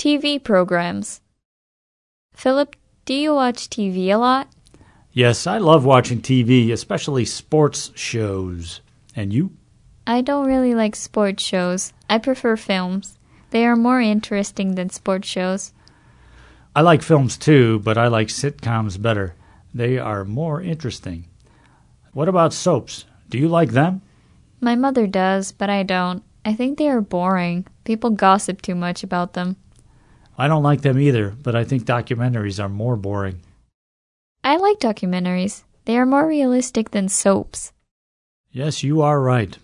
TV programs. Philip, do you watch TV a lot? Yes, I love watching TV, especially sports shows. And you? I don't really like sports shows. I prefer films. They are more interesting than sports shows. I like films too, but I like sitcoms better. They are more interesting. What about soaps? Do you like them? My mother does, but I don't. I think they are boring. People gossip too much about them. I don't like them either, but I think documentaries are more boring. I like documentaries. They are more realistic than soaps. Yes, you are right.